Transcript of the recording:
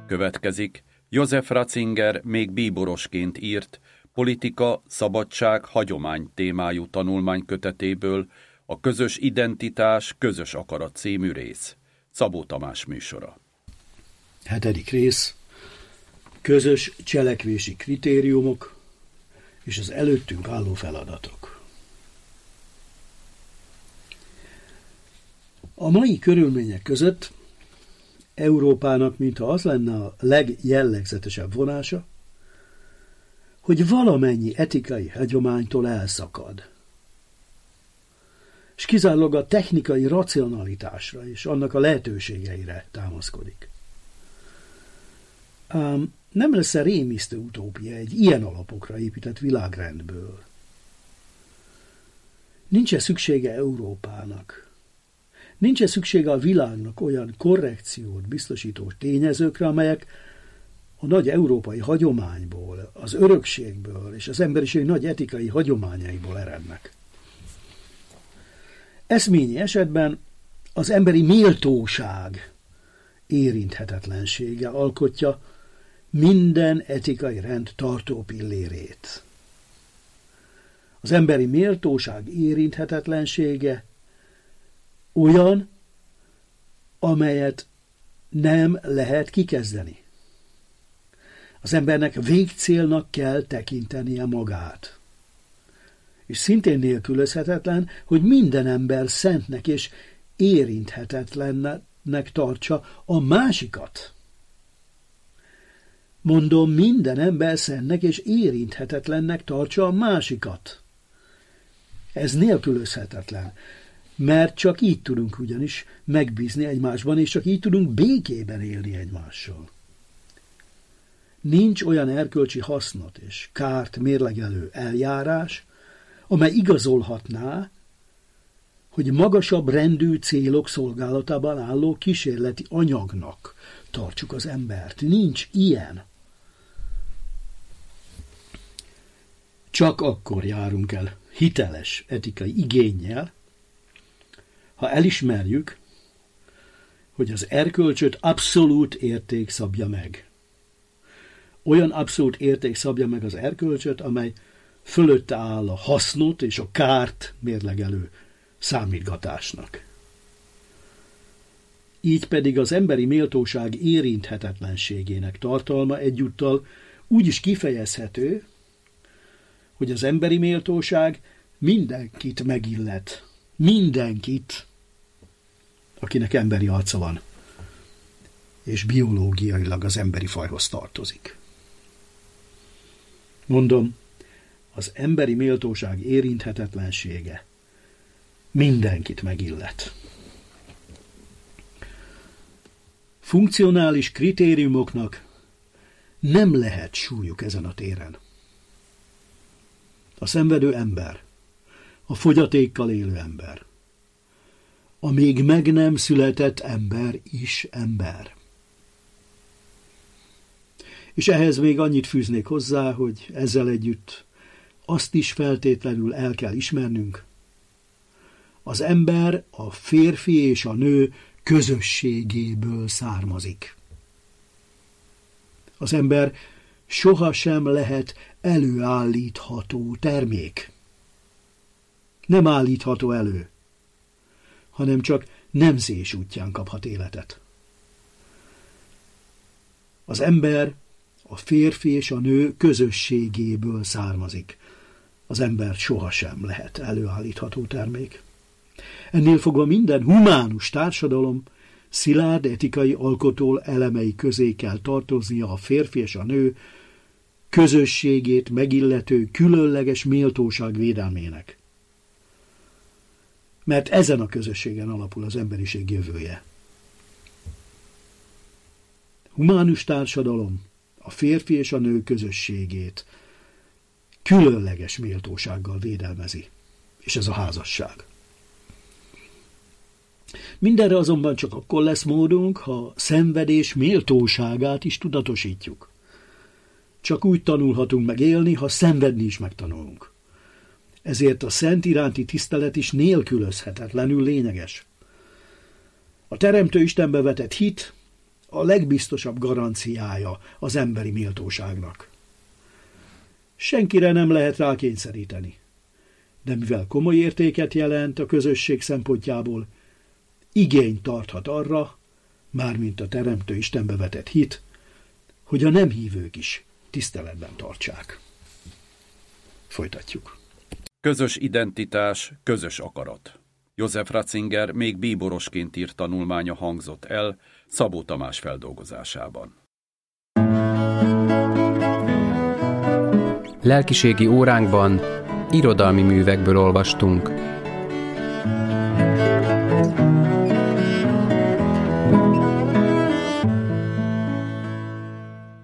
Következik Josef Ratzinger még bíborosként írt Politika, szabadság, hagyomány témájú tanulmánykötetéből a Közös identitás, közös akarat című rész. Szabó Tamás műsora. 7. rész. Közös cselekvési kritériumok és az előttünk álló feladatok. A mai körülmények között Európának mintha az lenne a legjellegzetesebb vonása, hogy valamennyi etikai hagyománytól elszakad, és kizárólag a technikai racionalitásra és annak a lehetőségeire támaszkodik. Ám nem lesz-e rémisztő utópia egy ilyen alapokra épített világrendből? Nincs-e szüksége Európának? Nincs-e szüksége a világnak olyan korrekciót biztosító tényezőkre, amelyek a nagy európai hagyományból, az örökségből és az emberiség nagy etikai hagyományaiból erednek? Eszményi esetben az emberi méltóság érinthetetlensége alkotja minden etikai rend tartó pillérét. Az emberi méltóság érinthetetlensége olyan, amelyet nem lehet kikezdeni. Az embernek végcélnak kell tekintenie magát. És szintén nélkülözhetetlen, hogy minden ember szentnek és érinthetetlennek tartsa a másikat. Mondom, minden ember szentnek és érinthetetlennek tartsa a másikat. Ez nélkülözhetetlen, mert csak így tudunk ugyanis megbízni egymásban, és csak így tudunk békében élni egymással. Nincs olyan erkölcsi hasznot és kárt mérlegelő eljárás, amely igazolhatná, hogy magasabb rendű célok szolgálatában álló kísérleti anyagnak tartsuk az embert. Nincs ilyen. Csak akkor járunk el hiteles etikai igénnyel, ha elismerjük, hogy az erkölcsöt abszolút érték szabja meg. Olyan abszolút érték szabja meg az erkölcsöt, amely fölötte áll a hasznot és a kárt mérlegelő számítgatásnak. Így pedig az emberi méltóság érinthetetlenségének tartalma egyúttal úgy is kifejezhető, hogy az emberi méltóság mindenkit megillet. Mindenkit, akinek emberi arca van, és biológiailag az emberi fajhoz tartozik. Mondom, az emberi méltóság érinthetetlensége mindenkit megillet. Funkcionális kritériumoknak nem lehet súlyuk ezen a téren. A szenvedő ember, a fogyatékkal élő ember, a még meg nem született ember is ember. És ehhez még annyit fűznék hozzá, hogy ezzel együtt azt is feltétlenül el kell ismernünk. Az ember a férfi és a nő közösségéből származik. Az ember sohasem lehet előállítható termék. Nem állítható elő, hanem csak nemzés útján kaphat életet. Az ember a férfi és a nő közösségéből származik. Az ember sohasem lehet előállítható termék. Ennél fogva minden humánus társadalom szilárd etikai alkotó elemei közé kell tartoznia a férfi és a nő közösségét megillető különleges méltóság védelmének. Mert ezen a közösségen alapul az emberiség jövője. Humánus társadalom a férfi és a nő közösségét különleges méltósággal védelmezi, és ez a házasság. Mindenre azonban csak akkor lesz módunk, ha szenvedés méltóságát is tudatosítjuk. Csak úgy tanulhatunk meg élni, ha szenvedni is megtanulunk. Ezért a szent iránti tisztelet is nélkülözhetetlenül lényeges. A Teremtő Istenbe vetett hit a legbiztosabb garanciája az emberi méltóságnak. Senkire nem lehet rákényszeríteni, de mivel komoly értéket jelent a közösség szempontjából, igényt tarthat arra, mármint a Teremtő Istenbe vetett hit, hogy a nem hívők is tiszteletben tartsák. Folytatjuk. Közös identitás, közös akarat. József Ratzinger még bíborosként írt tanulmánya hangzott el Szabó Tamás feldolgozásában. Lelkiségi óránkban irodalmi művekből olvastunk.